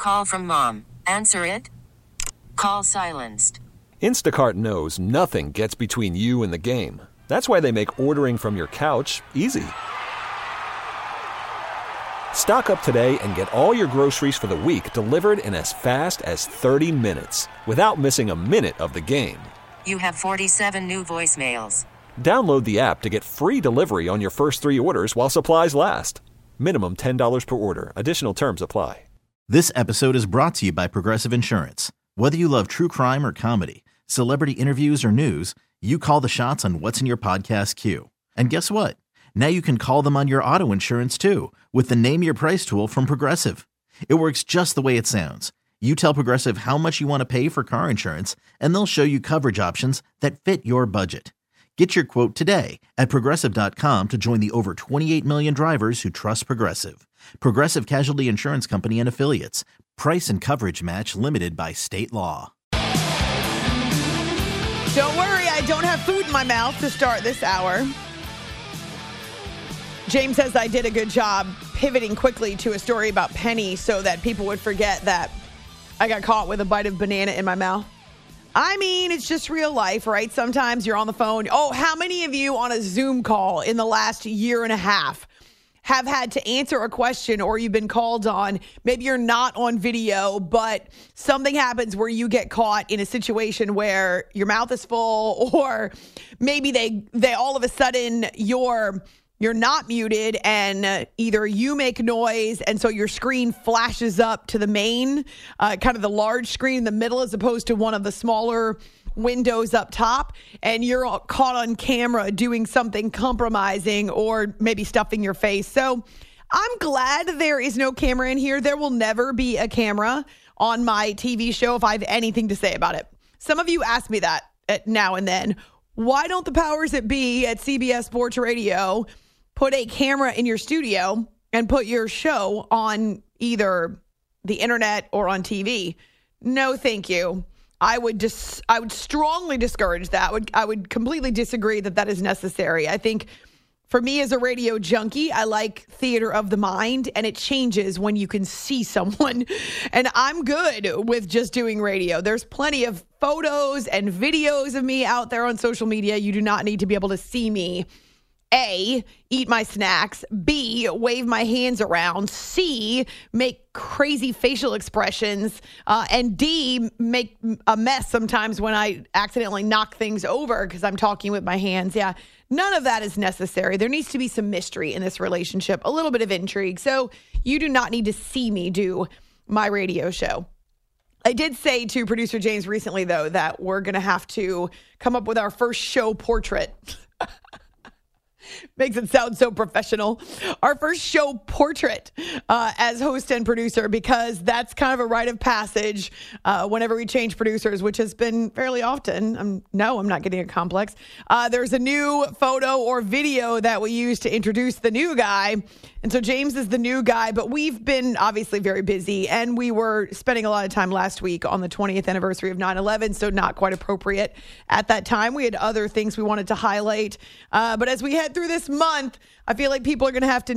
Call from mom. Answer it. Call silenced. Instacart knows nothing gets between you and the game. That's why they make ordering from your couch easy. Stock up today and get all your groceries for the week delivered in as fast as 30 minutes without missing a minute of the game. You have 47 new voicemails. Download the app to get free delivery on your first 3 orders while supplies last. Minimum $10 per order. Additional terms apply. This episode is brought to you by Progressive Insurance. Whether you love true crime or comedy, celebrity interviews or news, you call the shots on what's in your podcast queue. And guess what? Now you can call them on your auto insurance too with the Name Your Price tool from Progressive. It works just the way it sounds. You tell Progressive how much you want to pay for car insurance, and they'll show you coverage options that fit your budget. Get your quote today at Progressive.com to join the over 28 million drivers who trust Progressive. Progressive Casualty Insurance Company and Affiliates. Price and coverage match limited by state law. Don't worry, I don't have food in my mouth to start this hour. James says I did a good job pivoting quickly to a story about Penny so that people would forget that I got caught with a bite of banana in my mouth. I mean, it's just real life, right? Sometimes you're on the phone. Oh, how many of you on a Zoom call in the last year and a half have had to answer a question or you've been called on? Maybe you're not on video, but something happens where you get caught in a situation where your mouth is full, or maybe they all of a sudden you're not muted and either you make noise and so your screen flashes up to the main, kind of the large screen in the middle as opposed to one of the smaller windows up top, and you're caught on camera doing something compromising or maybe stuffing your face. So I'm glad there is no camera in here. There will never be a camera on my TV show if I have anything to say about it. Some of you ask me that now and then. Why don't the powers that be at CBS Sports Radio put a camera in your studio and put your show on either the internet or on TV? No, thank you. I would strongly discourage that. I would completely disagree that is necessary. I think for me as a radio junkie, I like theater of the mind, and it changes when you can see someone. And I'm good with just doing radio. There's plenty of photos and videos of me out there on social media. You do not need to be able to see me. A, eat my snacks. B, wave my hands around. C, make crazy facial expressions. And D, make a mess sometimes when I accidentally knock things over because I'm talking with my hands. Yeah, none of that is necessary. There needs to be some mystery in this relationship, a little bit of intrigue. So you do not need to see me do my radio show. I did say to producer James recently, though, that we're going to have to come up with our first show portrait. Makes it sound so professional. Our first show portrait as host and producer, because that's kind of a rite of passage whenever we change producers, which has been fairly often. I'm not getting a complex. There's a new photo or video that we use to introduce the new guy. And so James is the new guy, but we've been obviously very busy, and we were spending a lot of time last week on the 20th anniversary of 9/11, so not quite appropriate at that time. We had other things we wanted to highlight. But as we head through this month, I feel like people are going to have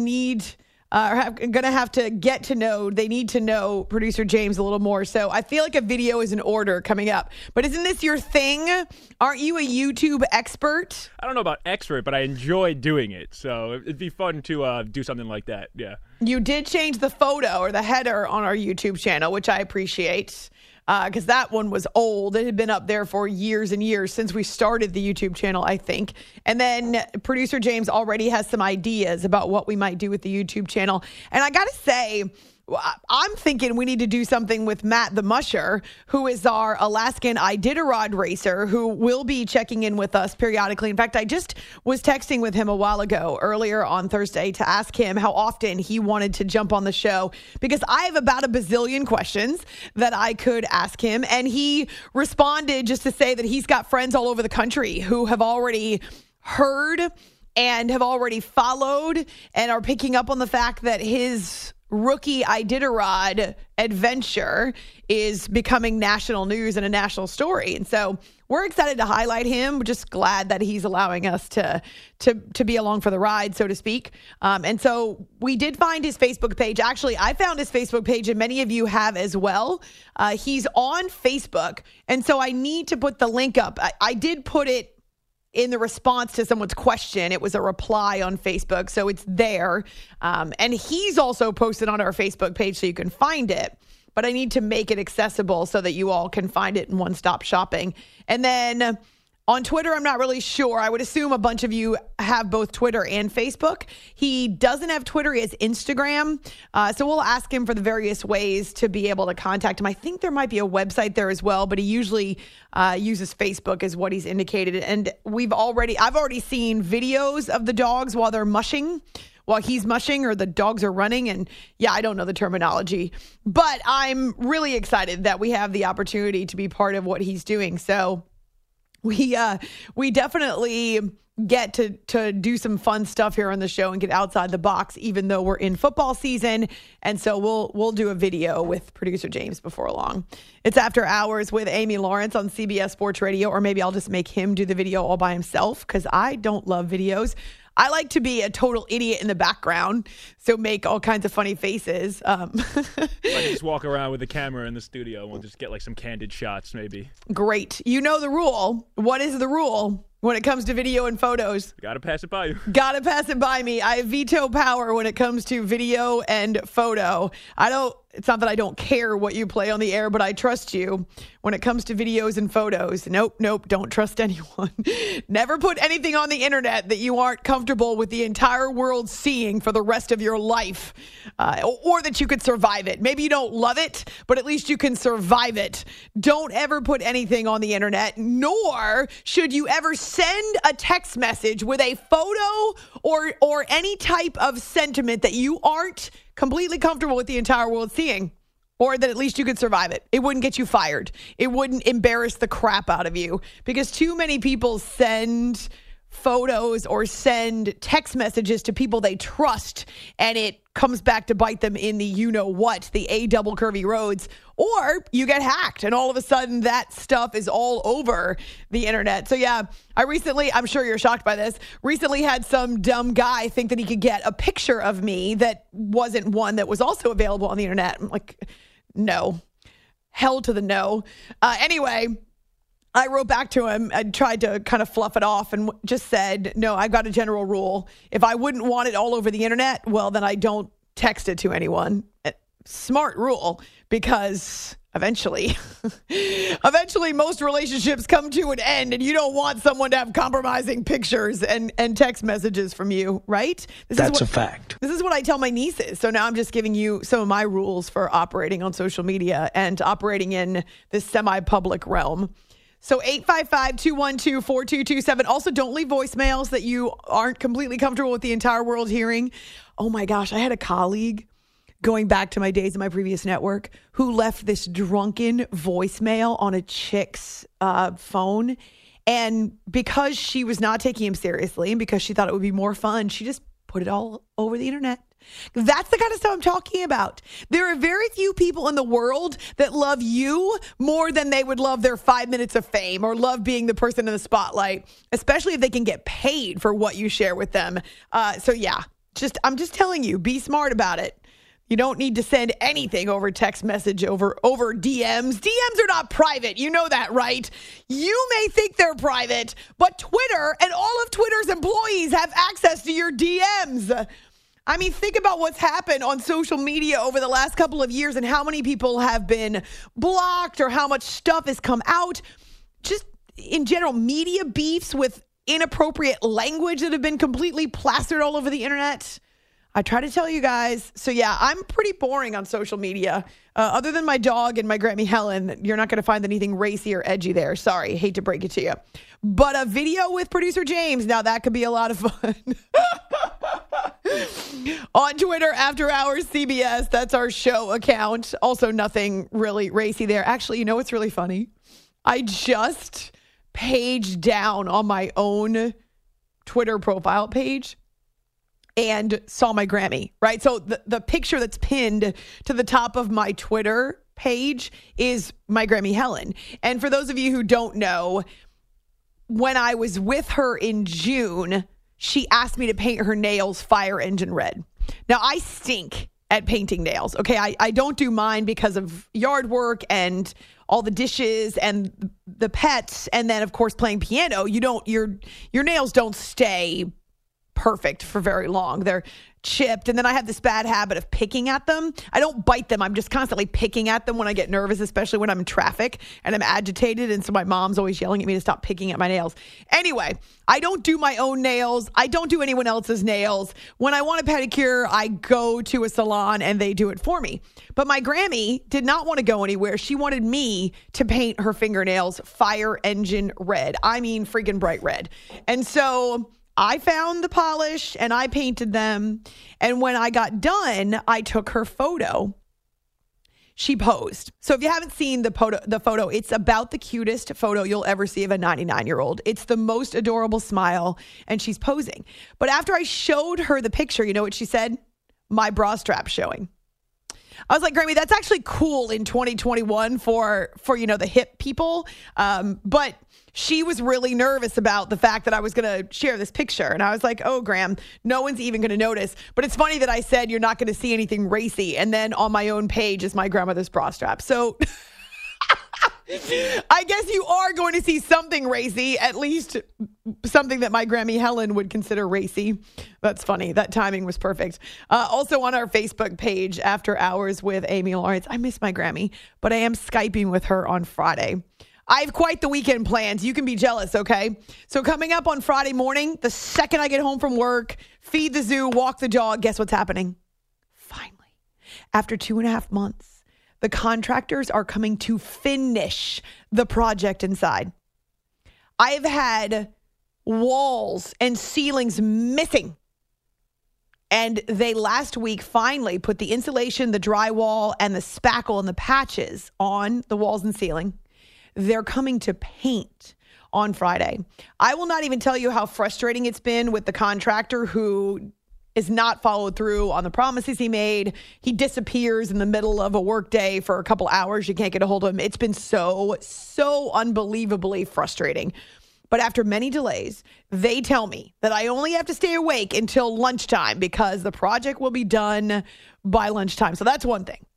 to get to know, they need to know producer James a little more. So I feel like a video is in order coming up. But isn't this your thing? Aren't you a YouTube expert? I don't know about expert, but I enjoy doing it. So it'd be fun to do something like that. Yeah. You did change the photo or the header on our YouTube channel, which I appreciate. Because that one was old. It had been up there for years and years since we started the YouTube channel, I think. And then producer James already has some ideas about what we might do with the YouTube channel. And I got to say, I'm thinking we need to do something with Matt the Musher, who is our Alaskan Iditarod racer, who will be checking in with us periodically. In fact, I just was texting with him a while ago, earlier on Thursday, to ask him how often he wanted to jump on the show, because I have about a bazillion questions that I could ask him. And he responded just to say that he's got friends all over the country who have already heard and have already followed and are picking up on the fact that his rookie Iditarod adventure is becoming national news and a national story. And so we're excited to highlight him. We're just glad that he's allowing us to be along for the ride, so to speak. And so we did find his Facebook page. Actually, I found his Facebook page, and many of you have as well. He's on Facebook. And so I need to put the link up. I did put it in the response to someone's question. It was a reply on Facebook, so it's there. And he's also posted on our Facebook page, so you can find it. But I need to make it accessible so that you all can find it in one-stop shopping. And then on Twitter, I'm not really sure. I would assume a bunch of you have both Twitter and Facebook. He doesn't have Twitter. He has Instagram. So we'll ask him for the various ways to be able to contact him. I think there might be a website there as well, but he usually uses Facebook is what he's indicated. And I've already seen videos of the dogs while they're mushing, while he's mushing or the dogs are running. And yeah, I don't know the terminology, but I'm really excited that we have the opportunity to be part of what he's doing. So we definitely get to do some fun stuff here on the show and get outside the box, even though we're in football season. And so we'll do a video with producer James before long. It's After Hours with Amy Lawrence on CBS Sports Radio, or maybe I'll just make him do the video all by himself because I don't love videos. I like to be a total idiot in the background, so make all kinds of funny faces. I can just walk around with the camera in the studio and we'll just get like some candid shots maybe. Great. You know the rule. What is the rule when it comes to video and photos? You gotta pass it by you. Gotta pass it by me. I have veto power when it comes to video and photo. It's not that I don't care what you play on the air, but I trust you when it comes to videos and photos. Nope, don't trust anyone. Never put anything on the internet that you aren't comfortable with the entire world seeing for the rest of your life, or that you could survive it. Maybe you don't love it, but at least you can survive it. Don't ever put anything on the internet, nor should you ever send a text message with a photo or any type of sentiment that you aren't completely comfortable with the entire world seeing, or that at least you could survive it. It wouldn't get you fired. It wouldn't embarrass the crap out of you, because too many people send photos or send text messages to people they trust, and it comes back to bite them in the you-know-what, the A-double curvy roads, or you get hacked, and all of a sudden that stuff is all over the internet. So yeah, I'm sure you're shocked by this, recently had some dumb guy think that he could get a picture of me that wasn't one that was also available on the internet. I'm like, no. Hell to the no. Anyway, I wrote back to him. I tried to kind of fluff it off and just said, no, I've got a general rule. If I wouldn't want it all over the internet, well, then I don't text it to anyone. Smart rule, because eventually most relationships come to an end, and you don't want someone to have compromising pictures and text messages from you, right? That's a fact. This is what I tell my nieces. So now I'm just giving you some of my rules for operating on social media and operating in this semi-public realm. So 855-212-4227. Also, don't leave voicemails that you aren't completely comfortable with the entire world hearing. Oh my gosh, I had a colleague going back to my days in my previous network who left this drunken voicemail on a chick's phone. And because she was not taking him seriously and because she thought it would be more fun, she just put it all over the internet. That's the kind of stuff I'm talking about. There are very few people in the world that love you more than they would love their 5 minutes of fame or love being the person in the spotlight, especially if they can get paid for what you share with them. So yeah, I'm just telling you, be smart about it. You don't need to send anything over text message, over DMs. DMs are not private. You know that, right? You may think they're private, but Twitter and all of Twitter's employees have access to your DMs. I mean, think about what's happened on social media over the last couple of years and how many people have been blocked or how much stuff has come out. Just in general, media beefs with inappropriate language that have been completely plastered all over the internet. I try to tell you guys. So yeah, I'm pretty boring on social media. Other than my dog and my Grammy Helen, you're not going to find anything racy or edgy there. Sorry, hate to break it to you. But a video with producer James, now that could be a lot of fun. On Twitter, After Hours CBS, that's our show account. Also, nothing really racy there. Actually, you know what's really funny? I just paged down on my own Twitter profile page and saw my Grammy, right? So the picture that's pinned to the top of my Twitter page is my Grammy Helen. And for those of you who don't know, when I was with her in June, she asked me to paint her nails fire engine red. Now, I stink at painting nails, okay? I don't do mine because of yard work and all the dishes and the pets, and then, of course, playing piano. Your nails don't stay perfect for very long. They're chipped, and then I have this bad habit of picking at them. I don't bite them. I'm just constantly picking at them when I get nervous, especially when I'm in traffic and I'm agitated, and so my mom's always yelling at me to stop picking at my nails. Anyway, I don't do my own nails. I don't do anyone else's nails. When I want a pedicure, I go to a salon and they do it for me. But my Grammy did not want to go anywhere. She wanted me to paint her fingernails fire engine red. I mean, freaking bright red. And so I found the polish and I painted them. And when I got done, I took her photo. She posed. So if you haven't seen the photo, it's about the cutest photo you'll ever see of a 99-year-old. It's the most adorable smile, and she's posing. But after I showed her the picture, you know what she said? My bra strap showing. I was like, Grammy, that's actually cool in 2021 for the hip people. But she was really nervous about the fact that I was going to share this picture. And I was like, oh, Graham, no one's even going to notice. But it's funny that I said you're not going to see anything racy. And then on my own page is my grandmother's bra strap. So I guess you are going to see something racy, at least something that my Grammy Helen would consider racy. That's funny. That timing was perfect. Also on our Facebook page, After Hours with Amy Lawrence. I miss my Grammy, but I am Skyping with her on Friday. I have quite the weekend planned. You can be jealous, okay? So coming up on Friday morning, the second I get home from work, feed the zoo, walk the dog, guess what's happening? Finally, after 2.5 months, the contractors are coming to finish the project inside. I have had walls and ceilings missing. And they last week finally put the insulation, the drywall, and the spackle and the patches on the walls and ceiling. They're coming to paint on Friday. I will not even tell you how frustrating it's been with the contractor who is not followed through on the promises he made. He disappears in the middle of a workday for a couple hours. You can't get a hold of him. It's been so unbelievably frustrating. But after many delays, they tell me that I only have to stay awake until lunchtime because the project will be done by lunchtime. So that's one thing.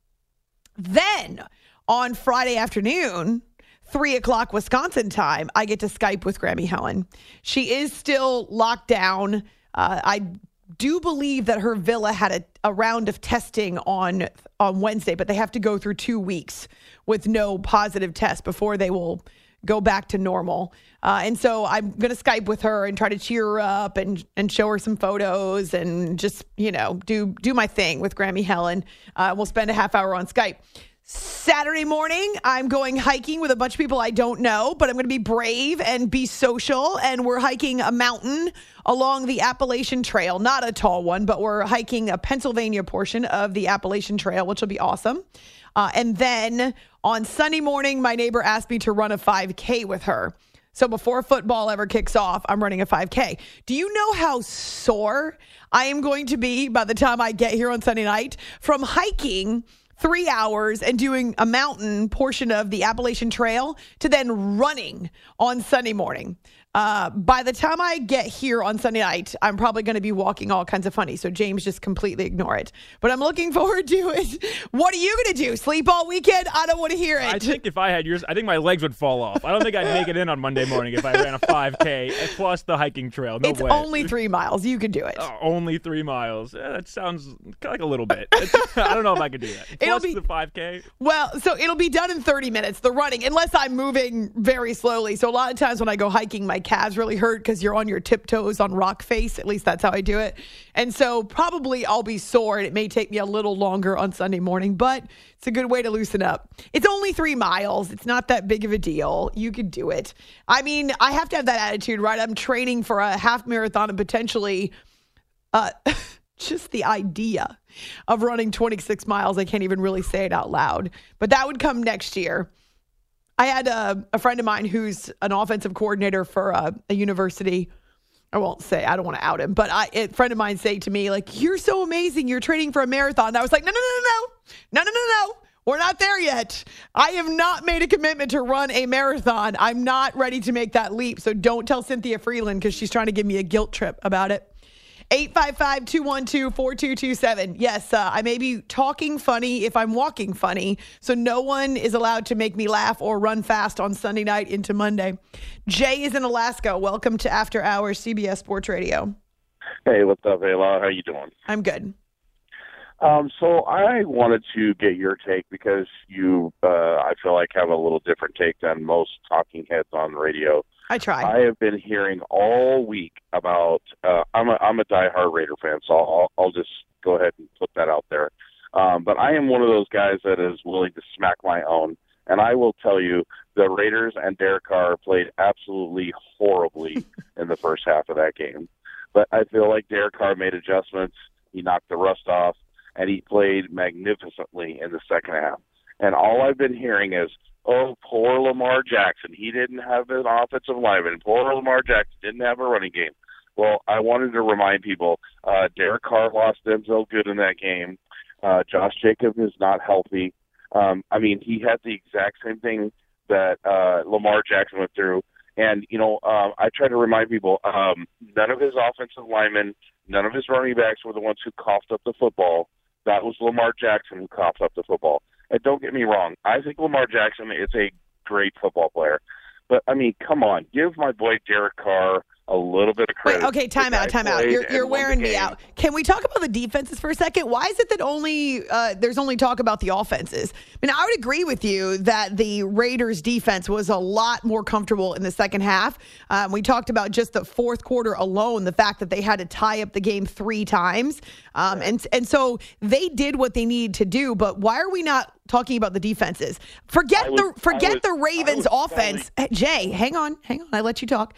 Then on Friday afternoon, 3:00 Wisconsin time, I get to Skype with Grammy Helen. She is still locked down. I do believe that her villa had a round of testing on Wednesday, but they have to go through 2 weeks with no positive test before they will go back to normal. And so I'm going to Skype with her and try to cheer her up and show her some photos and just, do my thing with Grammy Helen. We'll spend a half hour on Skype. Saturday morning, I'm going hiking with a bunch of people I don't know, but I'm going to be brave and be social. And we're hiking a mountain along the Appalachian Trail. Not a tall one, but we're hiking a Pennsylvania portion of the Appalachian Trail, which will be awesome. And then on Sunday morning, my neighbor asked me to run a 5K with her. So before football ever kicks off, I'm running a 5K. Do you know how sore I am going to be by the time I get here on Sunday night from hiking 3 hours and doing a mountain portion of the Appalachian Trail to then running on Sunday morning? By the time I get here on Sunday night, I'm probably going to be walking all kinds of funny. So James, just completely ignore it. But I'm looking forward to it. What are you going to do? Sleep all weekend? I don't want to hear it. I think if I had yours, I think my legs would fall off. I don't think I'd make it in on Monday morning if I ran a 5K plus the hiking trail. No it's way. Only 3 miles. You can do it. Only 3 miles. That sounds like a little bit. I don't know if I could do that. Plus the 5K. Well, so it'll be done in 30 minutes, the running, unless I'm moving very slowly. So a lot of times when I go hiking, my calves really hurt because you're on your tiptoes on rock face. At least that's how I do it. And so probably I'll be sore and it may take me a little longer on Sunday morning, but it's a good way to loosen up. It's only 3 miles. It's not that big of a deal. You could do it. I mean, I have to have that attitude, right? I'm training for a half marathon and potentially just the idea of running 26 miles. I can't even really say it out loud, but that would come next year. I had a friend of mine who's an offensive coordinator for a university, I won't say, I don't want to out him, but a friend of mine say to me, like, you're so amazing. You're training for a marathon. And I was like, no. We're not there yet. I have not made a commitment to run a marathon. I'm not ready to make that leap. So don't tell Cynthia Freeland because she's trying to give me a guilt trip about it. 855-212-4227. Yes, I may be talking funny if I'm walking funny, so no one is allowed to make me laugh or run fast on Sunday night into Monday. Jay is in Alaska. Welcome to After Hours CBS Sports Radio. Hey, what's up, Ayla? How you doing? I'm good. So I wanted to get your take because you, I feel like, have a little different take than most talking heads on radio. I try. I have been hearing all week about. I'm a diehard Raider fan, so I'll just go ahead and put that out there. But I am one of those guys that is willing to smack my own, and I will tell you, the Raiders and Derek Carr played absolutely horribly in the first half of that game. But I feel like Derek Carr made adjustments. He knocked the rust off, and he played magnificently in the second half. And all I've been hearing is, oh, poor Lamar Jackson. He didn't have an offensive lineman. Poor Lamar Jackson didn't have a running game. Well, I wanted to remind people, Derek Carr lost Denzel Good in that game. Josh Jacobs is not healthy. He had the exact same thing that Lamar Jackson went through. And, I try to remind people, none of his offensive linemen, none of his running backs were the ones who coughed up the football. That was Lamar Jackson who coughed up the football. And don't get me wrong, I think Lamar Jackson is a great football player. But, come on, give my boy Derek Carr a little bit of credit. Wait, okay, time out. You're wearing me out. Can we talk about the defenses for a second? Why is it that there's only talk about the offenses? I would agree with you that the Raiders defense was a lot more comfortable in the second half. We talked about just the fourth quarter alone, the fact that they had to tie up the game 3 times. And so they did what they needed to do, but why are we not talking about the defenses? Forget the Ravens offense. Jay, hang on. I let you talk.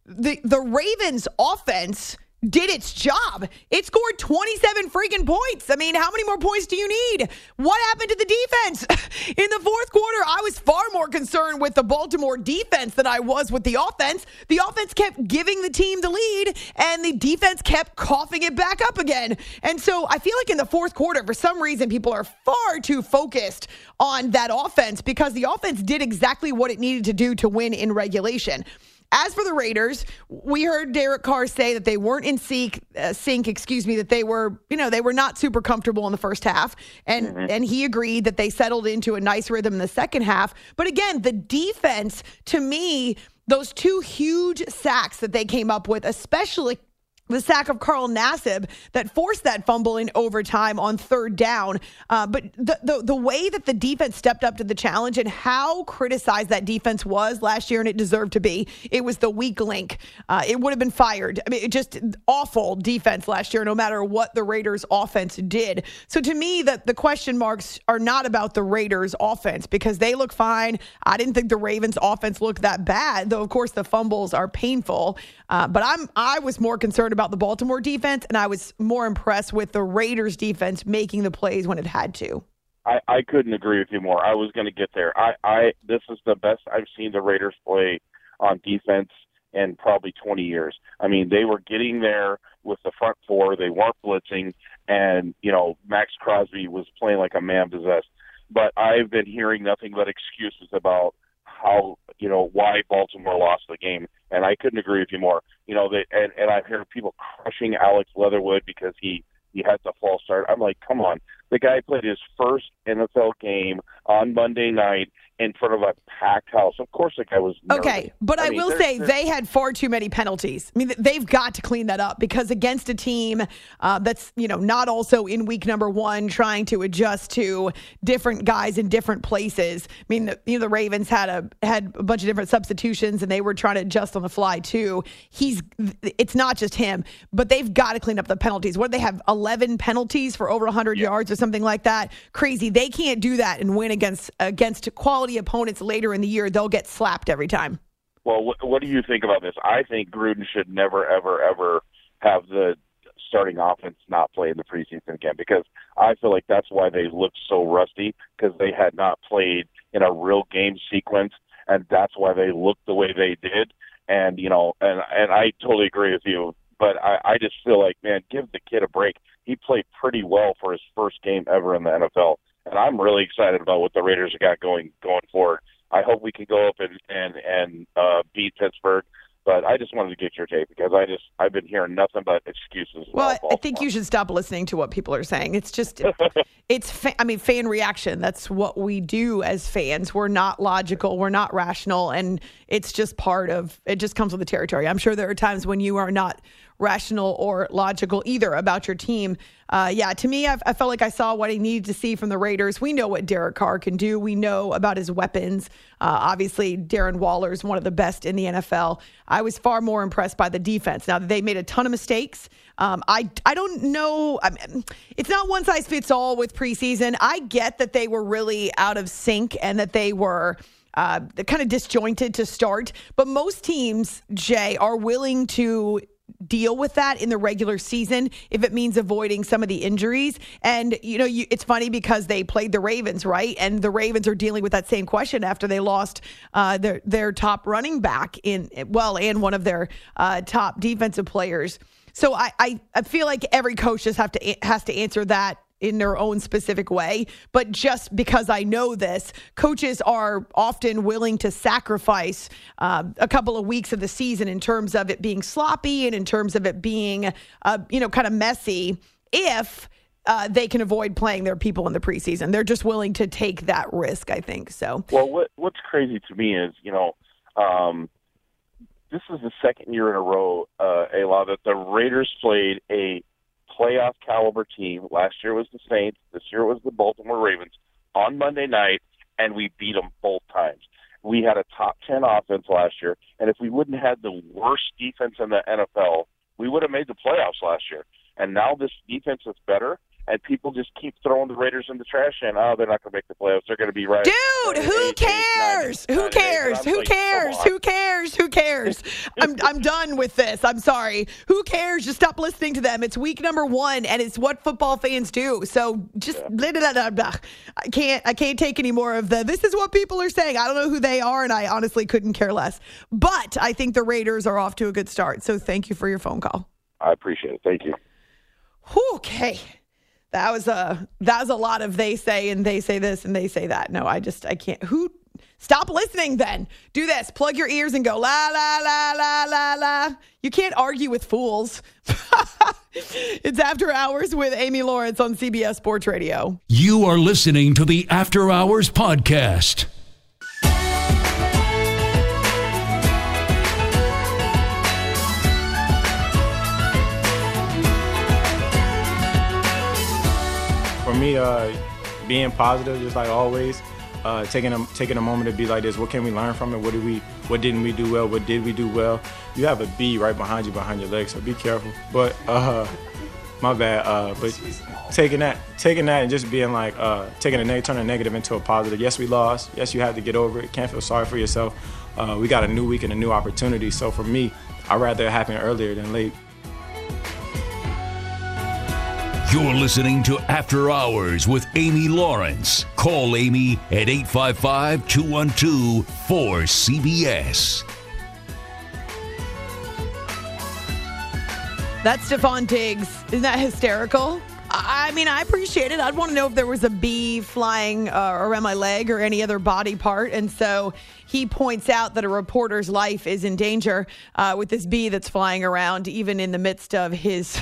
The Ravens offense did its job. It scored 27 freaking points. How many more points do you need? What happened to the defense? In the fourth quarter, I was far more concerned with the Baltimore defense than I was with the offense. The offense kept giving the team the lead, and the defense kept coughing it back up again. And so I feel like in the fourth quarter, for some reason, people are far too focused on that offense because the offense did exactly what it needed to do to win in regulation. As for the Raiders, we heard Derek Carr say that they weren't in sync, that they were not super comfortable in the first half. And he agreed that they settled into a nice rhythm in the second half. But again, the defense, to me, those 2 huge sacks that they came up with, especially the sack of Carl Nassib that forced that fumble in overtime on third down. But the way that the defense stepped up to the challenge and how criticized that defense was last year, and it deserved to be, it was the weak link. It would have been fired. Just awful defense last year, no matter what the Raiders offense did. So to me, the question marks are not about the Raiders offense because they look fine. I didn't think the Ravens offense looked that bad, though of course the fumbles are painful. But I was more concerned about the Baltimore defense, and I was more impressed with the Raiders defense making the plays when it had to. I couldn't agree with you more. I was going to get there. This is the best I've seen the Raiders play on defense in probably 20 years. They were getting there with the front 4. They weren't blitzing, and, Max Crosby was playing like a man possessed. But I've been hearing nothing but excuses about how, why Baltimore lost the game. And I couldn't agree with you more. And I've heard people crushing Alex Leatherwood because he had the false start. I'm like, come on. The guy played his first NFL game on Monday night in front of a packed house. Of course the guy was nervous. Okay, but I will say they had far too many penalties. They've got to clean that up because against a team that's, not also in week number 1 trying to adjust to different guys in different places. The Ravens had a bunch of different substitutions and they were trying to adjust on the fly too. It's not just him, but they've got to clean up the penalties. What do they have? 11 penalties for over 100 yards or something like that? Crazy. They can't do that and win against quality opponents later in the year. They'll get slapped every time. Well, what do you think about this? I think Gruden should never, ever, ever have the starting offense not play in the preseason again because I feel like that's why they looked so rusty because they had not played in a real game sequence, and that's why they looked the way they did. And, you know, and I totally agree with you, but I just feel like, man, give the kid a break. He played pretty well for his first game ever in the NFL, and I'm really excited about what the Raiders have got going forward. I hope we can go up and beat Pittsburgh. But I just wanted to get your take because I've been hearing nothing but excuses. Well, I think you should stop listening to what people are saying. It's just, fan reaction. That's what we do as fans. We're not logical. We're not rational. And it's just it just comes with the territory. I'm sure there are times when you are not rational or logical either about your team. To me, I felt like I saw what I needed to see from the Raiders. We know what Derek Carr can do. We know about his weapons. Obviously, Darren Waller is one of the best in the NFL. I was far more impressed by the defense. Now, they made a ton of mistakes. I don't know. It's not one size fits all with preseason. I get that they were really out of sync and that they were kind of disjointed to start. But most teams, Jay, are willing to deal with that in the regular season if it means avoiding some of the injuries. And, it's funny because they played the Ravens, right? And the Ravens are dealing with that same question after they lost their top running back and one of their top defensive players. So I feel like every coach just has to answer that in their own specific way. But just because I know this, coaches are often willing to sacrifice a couple of weeks of the season in terms of it being sloppy and in terms of it being, kind of messy if they can avoid playing their people in the preseason. They're just willing to take that risk, I think. So, well, what's crazy to me is, this is the second year in a row, Ayla, that the Raiders played a playoff caliber team. Last year was the Saints. This year was the Baltimore Ravens on Monday night, and we beat them both times. We had a top 10 offense last year, and if we wouldn't have had the worst defense in the NFL, we would have made the playoffs last year. And now this defense is better, and people just keep throwing the Raiders in the trash and, they're not going to make the playoffs. They're going to be right. Dude, who cares? Who cares? Who cares? Who cares? Who cares? I'm done with this. I'm sorry. Who cares? Just stop listening to them. It's week number 1, and it's what football fans do. So just blah, blah, blah, blah. I can't take any more of this is what people are saying. I don't know who they are, and I honestly couldn't care less. But I think the Raiders are off to a good start. So thank you for your phone call. I appreciate it. Thank you. Okay. That was a lot of they say and they say this and they say that. No, I can't. Stop listening then. Do this. Plug your ears and go la, la, la, la, la, la. You can't argue with fools. It's After Hours with Amy Lawrence on CBS Sports Radio. You are listening to the After Hours podcast. For me, being positive, just like always, taking a moment to be like this. What can we learn from it? What didn't we do well? What did we do well? You have a B right behind you, behind your legs, so be careful. But my bad. But taking that and just being like turning a negative into a positive. Yes, we lost. Yes, you have to get over it. Can't feel sorry for yourself. We got a new week and a new opportunity. So for me, I'd rather it happen earlier than late. You're listening to After Hours with Amy Lawrence. Call Amy at 855-212-4CBS. That's Stephon Diggs. Isn't that hysterical? I mean, I appreciate it. I'd want to know if there was a bee flying around my leg or any other body part. And so he points out that a reporter's life is in danger with this bee that's flying around, even in the midst of his...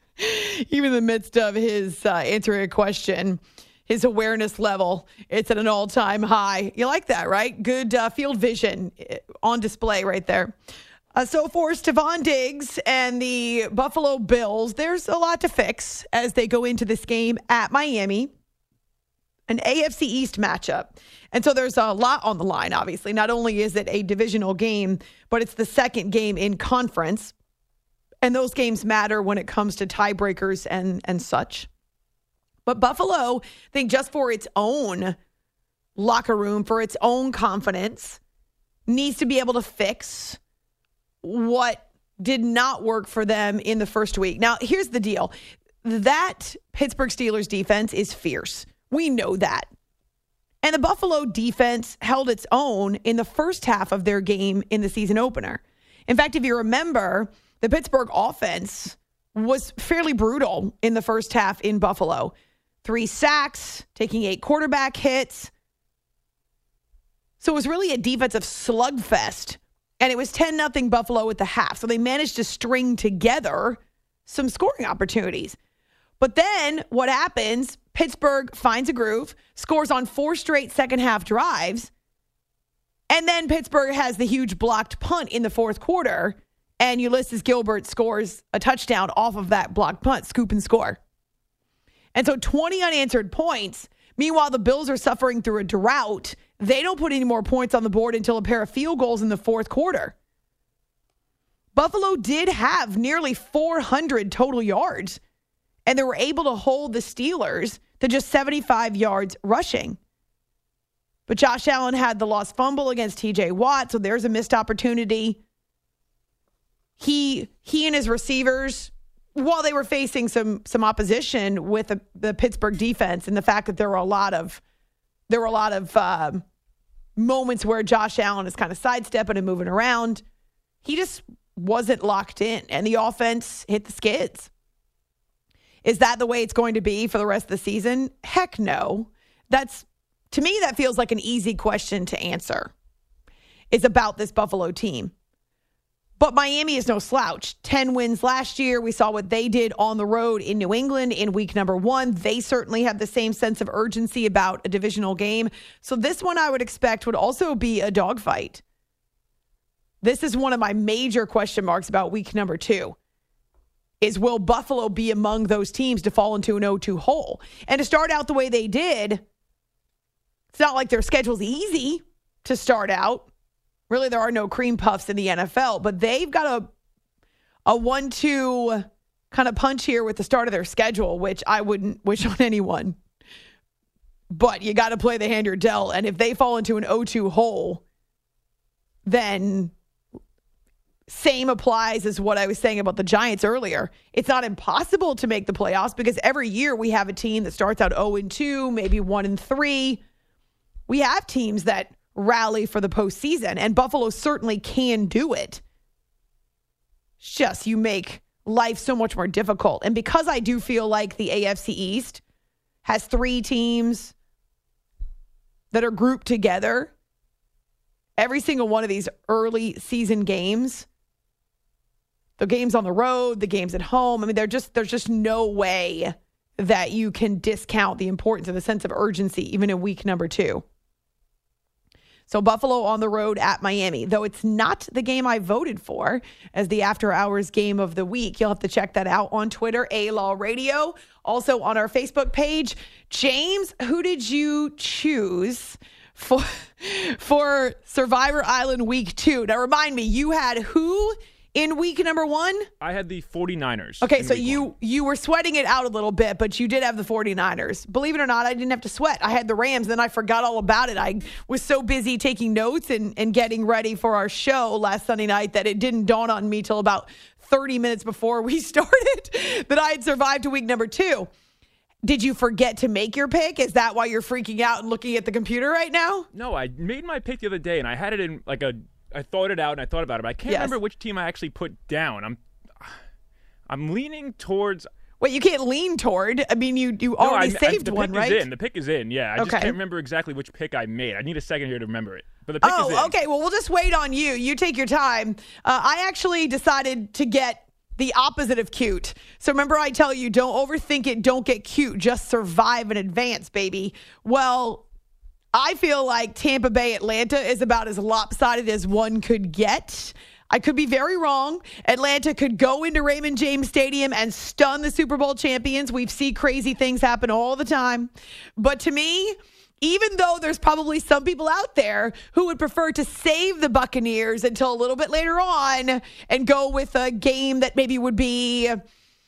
answering a question. His awareness level, it's at an all-time high. You like that, right? Good field vision on display right there. So for Stephon Diggs and the Buffalo Bills, there's a lot to fix as they go into this game at Miami, an AFC East matchup. And so there's a lot on the line, obviously. Not only is it a divisional game, but it's the second game in conference. And those games matter when it comes to tiebreakers and such. But Buffalo, I think just for its own locker room, for its own confidence, needs to be able to fix what did not work for them in the first week. Now, here's the deal. That Pittsburgh Steelers defense is fierce. We know that. And the Buffalo defense held its own in the first half of their game in the season opener. In fact, if you remember, the Pittsburgh offense was fairly brutal in the first half in Buffalo. 3 sacks, taking 8 quarterback hits. So it was really a defensive slugfest. And it was 10-0 Buffalo at the half. So they managed to string together some scoring opportunities. But then what happens, Pittsburgh finds a groove, scores on 4 straight second-half drives, and then Pittsburgh has the huge blocked punt in the fourth quarter, and Ulysses Gilbert scores a touchdown off of that blocked punt, scoop and score. And so 20 unanswered points. Meanwhile, the Bills are suffering through a drought. They don't put any more points on the board until a pair of field goals in the fourth quarter. Buffalo did have nearly 400 total yards, and they were able to hold the Steelers to just 75 yards rushing. But Josh Allen had the lost fumble against TJ Watt, so there's a missed opportunity. He and his receivers, while they were facing some opposition with the Pittsburgh defense, and the fact that there were a lot of moments where Josh Allen is kind of sidestepping and moving around, he just wasn't locked in, and the offense hit the skids. Is that the way it's going to be for the rest of the season? Heck no. To me, that feels like an easy question to answer. It's about this Buffalo team. But Miami is no slouch. 10 wins last year. We saw what they did on the road in New England in week number 1. They certainly have the same sense of urgency about a divisional game. So this one I would expect would also be a dogfight. This is one of my major question marks about week number 2. Is will Buffalo be among those teams to fall into an 0-2 hole? And to start out the way they did, it's not like their schedule's easy to start out. Really, there are no cream puffs in the NFL, but they've got a 1-2 kind of punch here with the start of their schedule, which I wouldn't wish on anyone. But you got to play the hand you're dealt, and if they fall into an 0-2 hole, then same applies as what I was saying about the Giants earlier. It's not impossible to make the playoffs because every year we have a team that starts out 0-2, maybe 1-3. We have teams that rally for the postseason, and Buffalo certainly can do it. It's just you make life so much more difficult. And because I do feel like the AFC East has 3 teams that are grouped together, every single one of these early season games, the games on the road, the games at home, I mean, there's just no way that you can discount the importance of the sense of urgency, even in week number 2. So Buffalo on the road at Miami, though it's not the game I voted for as the after hours game of the week. You'll have to check that out on Twitter, A-Law Radio. Also on our Facebook page. James, who did you choose for Survivor Island week 2? Now remind me, you had who in week number 1? I had the 49ers. Okay, so you were sweating it out a little bit, but you did have the 49ers. Believe it or not, I didn't have to sweat. I had the Rams, then I forgot all about it. I was so busy taking notes and getting ready for our show last Sunday night that it didn't dawn on me till about 30 minutes before we started that I had survived to week number 2. Did you forget to make your pick? Is that why you're freaking out and looking at the computer right now? No, I made my pick the other day, and I had it in I thought it out and I thought about it, but I can't remember which team I actually put down. I'm leaning towards. Wait, you can't lean toward. I mean, you already saved one, right? The pick is in. Yeah, I just can't remember exactly which pick I made. I need a second here to remember it. But the pick is in. Oh, okay. Well, we'll just wait on you. You take your time. I actually decided to get the opposite of cute. So remember, I tell you, don't overthink it. Don't get cute. Just survive in advance, baby. Well, I feel like Tampa Bay Atlanta is about as lopsided as one could get. I could be very wrong. Atlanta could go into Raymond James Stadium and stun the Super Bowl champions. We see crazy things happen all the time. But to me, even though there's probably some people out there who would prefer to save the Buccaneers until a little bit later on and go with a game that maybe would be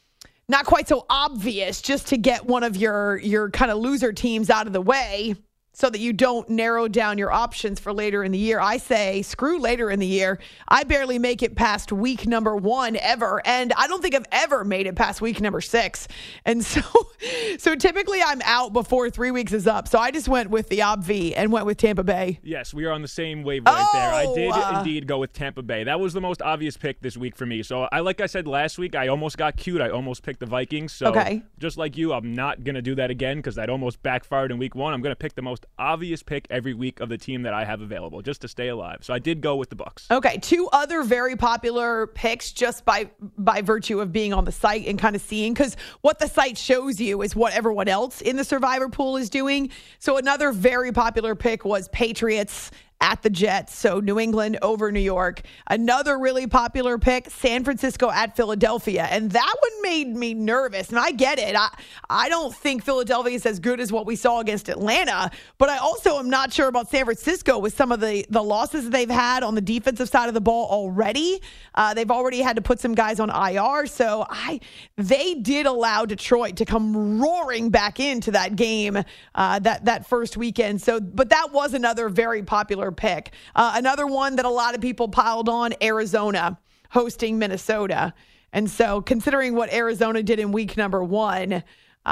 not quite so obvious just to get one of your kind of loser teams out of the way, so that you don't narrow down your options for later in the year. I say, screw later in the year. I barely make it past week number 1 ever, and I don't think I've ever made it past week number 6. And so typically I'm out before 3 weeks is up. So I just went with the obvi and went with Tampa Bay. Yes, we are on the same wavelength there. I did indeed go with Tampa Bay. That was the most obvious pick this week for me. So like I said last week, I almost got cute. I almost picked the Vikings. So just like you, I'm not going to do that again because that almost backfired in week 1. I'm going to pick the most obvious pick every week of the team that I have available just to stay alive. So I did go with the Bucs. Okay, 2 other very popular picks just by virtue of being on the site and kind of seeing, because what the site shows you is what everyone else in the survivor pool is doing. So another very popular pick was Patriots at the Jets, so New England over New York. Another really popular pick, San Francisco at Philadelphia, and that one made me nervous, and I get it. I don't think Philadelphia is as good as what we saw against Atlanta, but I also am not sure about San Francisco with some of the losses that they've had on the defensive side of the ball already. They've already had to put some guys on IR, so they did allow Detroit to come roaring back into that game that first weekend. So, but that was another very popular pick. Another one that a lot of people piled on, Arizona hosting Minnesota. And so considering what Arizona did in week number 1,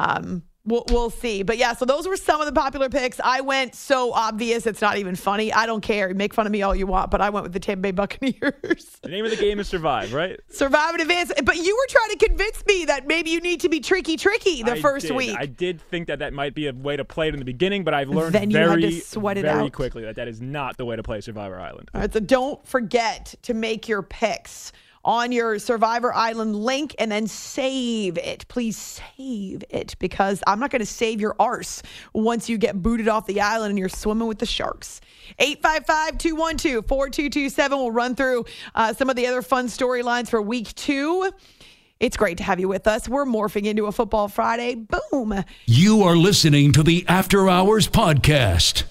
we'll see. But yeah, so those were some of the popular picks. I went so obvious, it's not even funny. I don't care. Make fun of me all you want, but I went with the Tampa Bay Buccaneers. The name of the game is Survive, right? Survive and advance. But you were trying to convince me that maybe you need to be tricky the first week. I did think that might be a way to play it in the beginning, but I've learned very quickly that is not the way to play Survivor Island. All right, so don't forget to make your picks on your Survivor Island link and then save it. Please save it, because I'm not going to save your arse once you get booted off the island and you're swimming with the sharks. 855-212-4227. We'll run through some of the other fun storylines for week 2. It's great to have you with us. We're morphing into a Football Friday. Boom. You are listening to the After Hours Podcast.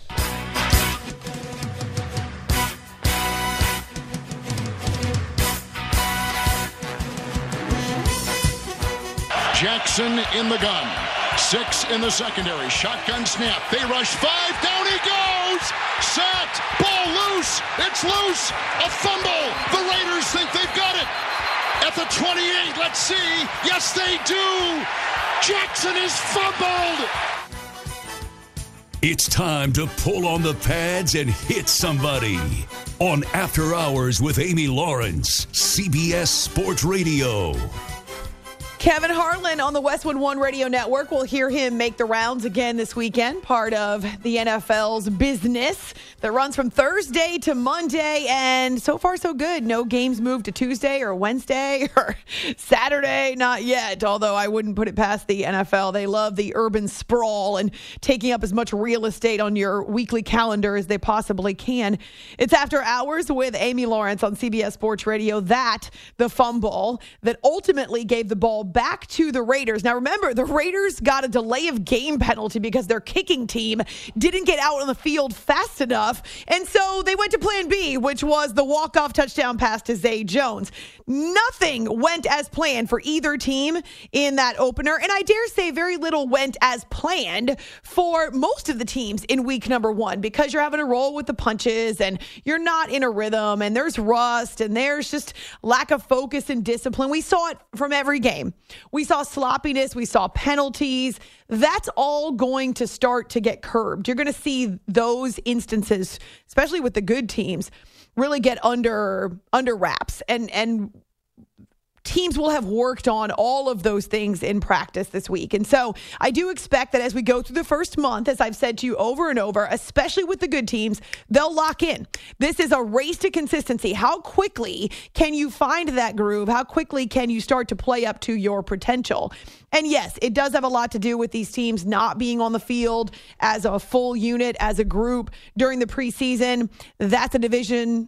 Jackson in the gun. 6 in the secondary. Shotgun snap. They rush 5. Down he goes. Sacked. Ball loose. It's loose. A fumble. The Raiders think they've got it. At the 28. Let's see. Yes, they do. Jackson is fumbled. It's time to pull on the pads and hit somebody. On After Hours with Amy Lawrence, CBS Sports Radio. Kevin Harlan on the Westwood One Radio Network. We'll hear him make the rounds again this weekend, part of the NFL's business that runs from Thursday to Monday, and so far so good. No games moved to Tuesday or Wednesday or Saturday, not yet, although I wouldn't put it past the NFL. They love the urban sprawl and taking up as much real estate on your weekly calendar as they possibly can. It's After Hours with Amy Lawrence on CBS Sports Radio. The fumble that ultimately gave the ball back to the Raiders. Now remember, the Raiders got a delay of game penalty because their kicking team didn't get out on the field fast enough, and so they went to plan B, which was the walk-off touchdown pass to Zay Jones. Nothing went as planned for either team in that opener, and I dare say very little went as planned for most of the teams in week number 1, because you're having to roll with the punches and you're not in a rhythm, and there's rust and there's just lack of focus and discipline. We saw it from every game. We saw sloppiness. We saw penalties. That's all going to start to get curbed. You're going to see those instances, especially with the good teams, really get under wraps. And teams will have worked on all of those things in practice this week. And so I do expect that as we go through the first month, as I've said to you over and over, especially with the good teams, they'll lock in. This is a race to consistency. How quickly can you find that groove? How quickly can you start to play up to your potential? And yes, it does have a lot to do with these teams not being on the field as a full unit, as a group during the preseason. That's a decision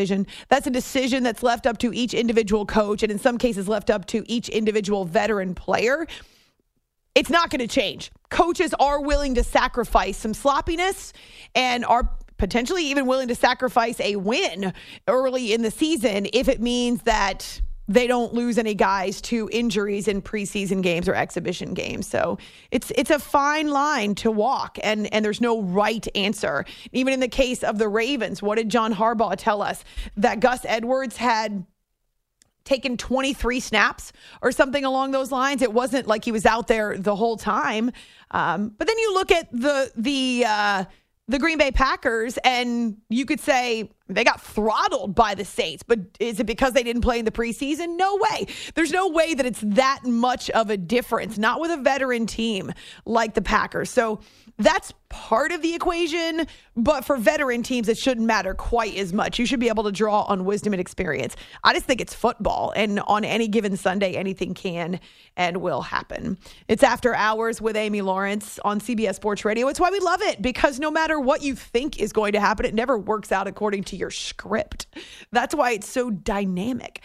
that's left up to each individual coach, and in some cases left up to each individual veteran player. It's not going to change. Coaches are willing to sacrifice some sloppiness and are potentially even willing to sacrifice a win early in the season if it means that they don't lose any guys to injuries in preseason games or exhibition games. So it's a fine line to walk, and there's no right answer. Even in the case of the Ravens, what did John Harbaugh tell us? That Gus Edwards had taken 23 snaps or something along those lines. It wasn't like he was out there the whole time. But then you look at the Green Bay Packers, and you could say they got throttled by the Saints. But is it because they didn't play in the preseason? No way. There's no way that it's that much of a difference, not with a veteran team like the Packers. So that's part of the equation, but for veteran teams, it shouldn't matter quite as much. You should be able to draw on wisdom and experience. I just think it's football, and on any given Sunday, anything can and will happen. It's After Hours with Amy Lawrence on CBS Sports Radio. It's why we love it, because no matter what you think is going to happen, it never works out according to your script. That's why it's so dynamic.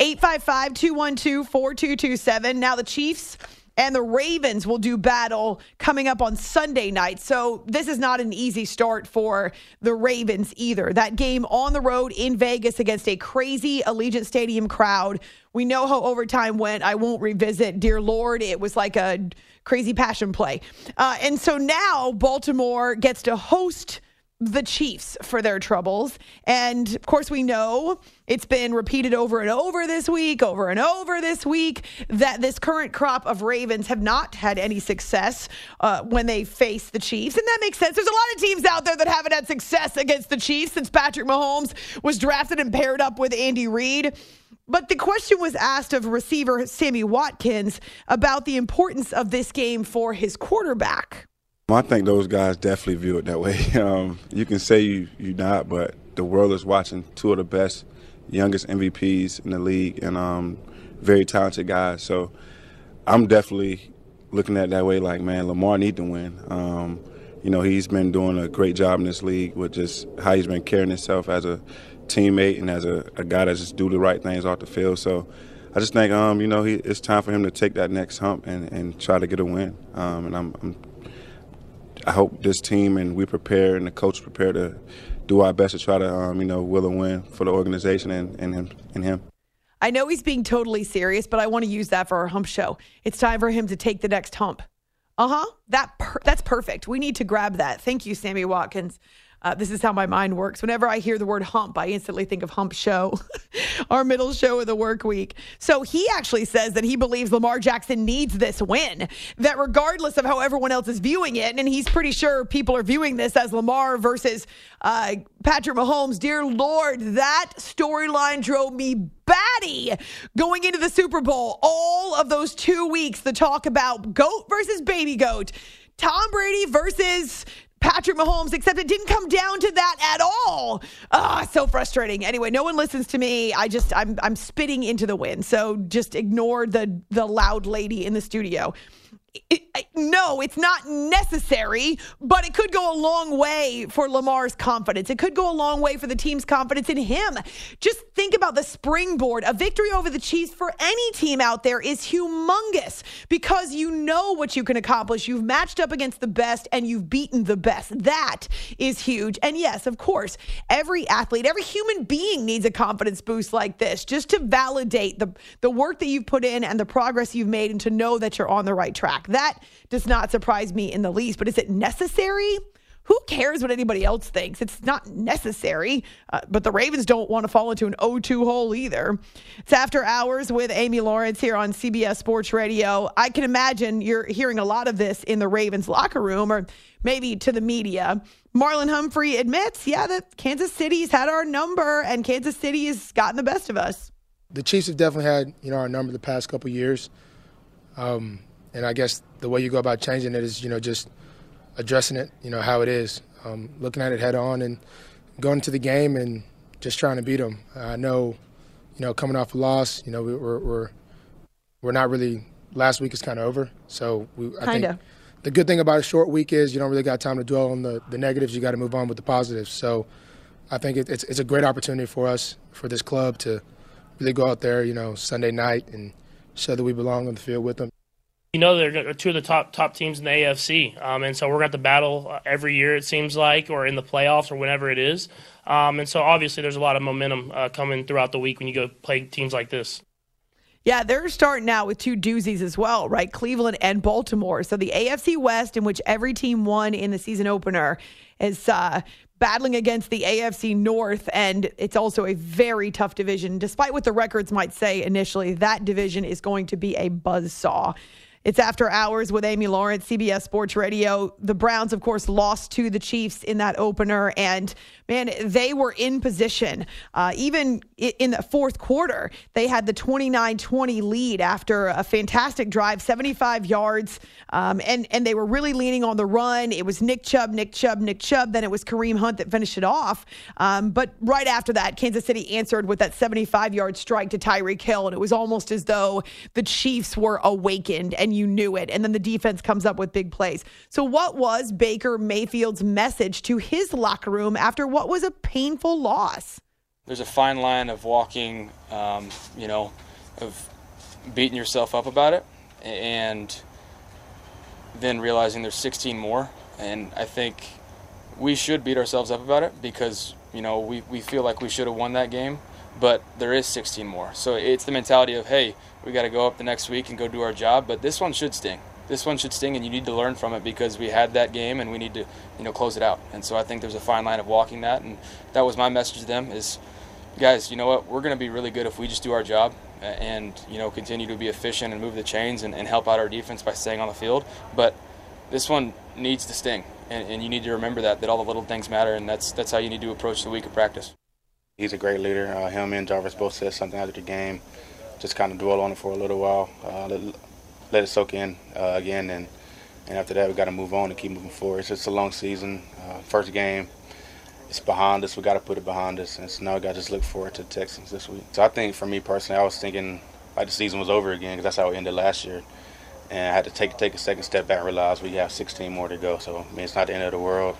855-212-4227. Now the Chiefs and the Ravens will do battle coming up on Sunday night. So this is not an easy start for the Ravens either. That game on the road in Vegas against a crazy Allegiant Stadium crowd. We know how overtime went. I won't revisit. Dear Lord, it was like a crazy passion play. And so now Baltimore gets to host the Chiefs for their troubles. And of course, we know it's been repeated over and over this week, that this current crop of Ravens have not had any success when they face the Chiefs. And that makes sense. There's a lot of teams out there that haven't had success against the Chiefs since Patrick Mahomes was drafted and paired up with Andy Reid. But the question was asked of receiver Sammy Watkins about the importance of this game for his quarterback. I think those guys definitely view it that way. You can say you're not, but the world is watching two of the best, youngest MVPs in the league, and very talented guys. So I'm definitely looking at it that way, like, man, Lamar needs to win. He's been doing a great job in this league with just how he's been carrying himself as a teammate and as a guy that just do the right things off the field. So I just think, it's time for him to take that next hump and try to get a win. I hope this team and we prepare and the coach prepare to do our best to try to, will a win for the organization and him. I know he's being totally serious, but I want to use that for our hump show. It's time for him to take the next hump. That's perfect. We need to grab that. Thank you, Sammy Watkins. This is how my mind works. Whenever I hear the word hump, I instantly think of Hump Show, our middle show of the work week. So he actually says that he believes Lamar Jackson needs this win, that regardless of how everyone else is viewing it, and he's pretty sure people are viewing this as Lamar versus Patrick Mahomes. Dear Lord, that storyline drove me batty going into the Super Bowl. All of those 2 weeks, the talk about GOAT versus baby GOAT, Tom Brady versus Patrick Mahomes, except it didn't come down to that at all. So frustrating. Anyway, no one listens to me. I'm spitting into the wind. So just ignore the loud lady in the studio. No, it's not necessary, but it could go a long way for Lamar's confidence. It could go a long way for the team's confidence in him. Just think about the springboard. A victory over the Chiefs for any team out there is humongous because you know what you can accomplish. You've matched up against the best and you've beaten the best. That is huge. And yes, of course, every athlete, every human being needs a confidence boost like this just to validate the work that you've put in and the progress you've made and to know that you're on the right track. That does not surprise me in the least, but is it necessary? Who cares what anybody else thinks? It's not necessary, but the Ravens don't want to fall into an 0-2 hole either. It's After Hours with Amy Lawrence here on CBS Sports Radio. I can imagine you're hearing a lot of this in the Ravens locker room or maybe to the media. Marlon Humphrey admits, that Kansas City's had our number and Kansas City has gotten the best of us. The Chiefs have definitely had, our number the past couple of years. And I guess the way you go about changing it is, just addressing it, how it is, looking at it head on and going to the game and just trying to beat them. I know, coming off a loss, we're not really. Last week is kind of over, so I think the good thing about a short week is you don't really got time to dwell on the negatives. You got to move on with the positives. So I think it's a great opportunity for us, for this club, to really go out there, Sunday night and show that we belong on the field with them. They're two of the top teams in the AFC, and so we're going to battle every year, it seems like, or in the playoffs or whenever it is. And so obviously there's a lot of momentum coming throughout the week when you go play teams like this. Yeah, they're starting out with 2 doozies as well, right? Cleveland and Baltimore. So the AFC West, in which every team won in the season opener, is battling against the AFC North, and it's also a very tough division. Despite what the records might say initially, that division is going to be a buzzsaw. It's After Hours with Amy Lawrence, CBS Sports Radio. The Browns, of course, lost to the Chiefs in that opener, and man, they were in position. Even in the fourth quarter, they had the 29-20 lead after a fantastic drive, 75 yards, and they were really leaning on the run. It was Nick Chubb. Then it was Kareem Hunt that finished it off. But right after that, Kansas City answered with that 75-yard strike to Tyreek Hill, and it was almost as though the Chiefs were awakened, and you knew it. And then the defense comes up with big plays. So what was Baker Mayfield's message to his locker room after what was a painful loss? There's a fine line of walking, of beating yourself up about it and then realizing there's 16 more. And I think we should beat ourselves up about it because, we feel like we should have won that game, but there is 16 more. So it's the mentality of, hey, we got to go up the next week and go do our job, but this one should sting. This one should sting, and you need to learn from it because we had that game and we need to, close it out. And so I think there's a fine line of walking that, and that was my message to them is, guys, you know what? We're going to be really good if we just do our job and, continue to be efficient and move the chains and help out our defense by staying on the field. But this one needs to sting, and you need to remember that all the little things matter, and that's how you need to approach the week of practice. He's a great leader. Him and Jarvis both said something after the game. Just kind of dwell on it for a little while, let it soak in again, and after that we got to move on and keep moving forward. It's just a long season. First game, it's behind us. We got to put it behind us, and so now we got to just look forward to the Texans this week. So I think for me personally, I was thinking like the season was over again because that's how it ended last year, and I had to take a second step back and realize we have 16 more to go. So it's not the end of the world.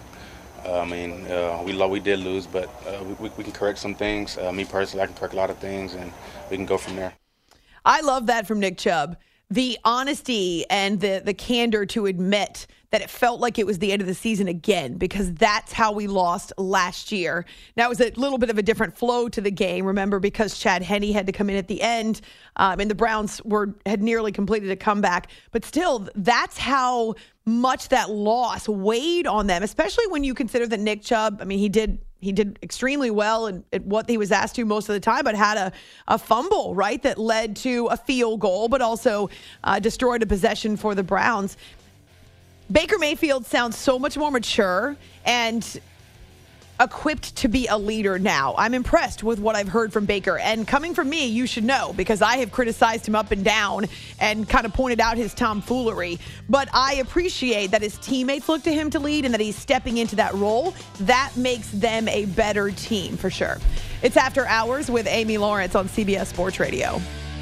We did lose, but we can correct some things. Me personally, I can correct a lot of things, and we can go from there. I love that from Nick Chubb. The honesty and the candor to admit that it felt like it was the end of the season again, because that's how we lost last year. Now, it was a little bit of a different flow to the game, remember, because Chad Henne had to come in at the end, and the Browns had nearly completed a comeback. But still, that's how much that loss weighed on them, especially when you consider that Nick Chubb, he did extremely well at what he was asked to most of the time, but had a fumble, right, that led to a field goal, but also destroyed a possession for the Browns. Baker Mayfield sounds so much more mature and equipped to be a leader now. I'm impressed with what I've heard from Baker. And coming from me, you should know, because I have criticized him up and down and kind of pointed out his tomfoolery. But I appreciate that his teammates look to him to lead and that he's stepping into that role. That makes them a better team, for sure. It's After Hours with Amy Lawrence on CBS Sports Radio.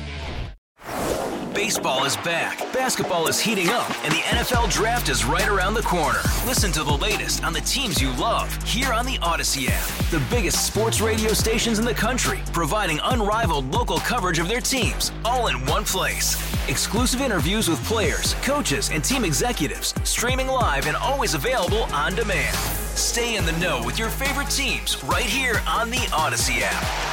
Baseball is back, basketball is heating up, and the NFL Draft is right around the corner. Listen to the latest on the teams you love here on the Odyssey app. The biggest sports radio stations in the country, providing unrivaled local coverage of their teams, all in one place. Exclusive interviews with players, coaches, and team executives, streaming live and always available on demand. Stay in the know with your favorite teams right here on the Odyssey app.